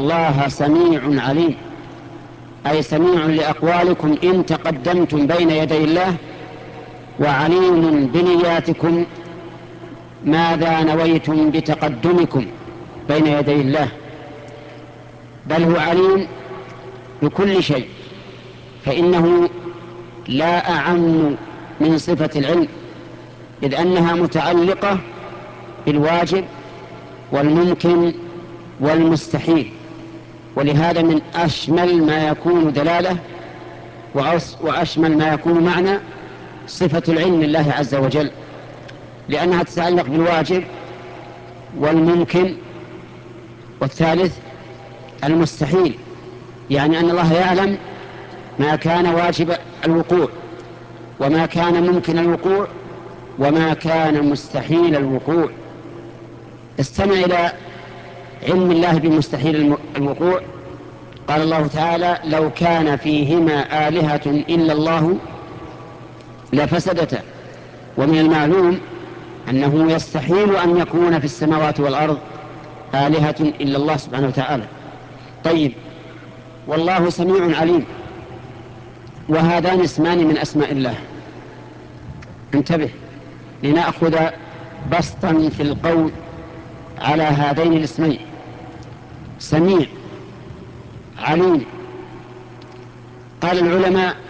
الله سميع عليم، أي سميع لأقوالكم إن تقدمتم بين يدي الله، وعليم بنياتكم ماذا نويتم بتقدمكم بين يدي الله. بل هو عليم بكل شيء، فإنه لا أعم من صفة العلم، إذ أنها متعلقة بالواجب والممكن والمستحيل، ولهذا من أشمل ما يكون دلالة وأشمل ما يكون معنى صفة العلم لله عز وجل، لأنها تتعلق بالواجب والممكن والثالث المستحيل، يعني أن الله يعلم ما كان واجب الوقوع وما كان ممكن الوقوع وما كان مستحيل الوقوع. استمع إلى علم الله بمستحيل الوقوع. قال الله تعالى: لو كان فيهما آلهة إلا الله لفسدتا. ومن المعلوم أنه يستحيل أن يكون في السماوات والأرض آلهة إلا الله سبحانه وتعالى. طيب، والله سميع عليم، وهذان اسمان من أسماء الله. انتبه لنأخذ بسطا في القول على هذين الاسمين: سميع، عليم. قال العلماء: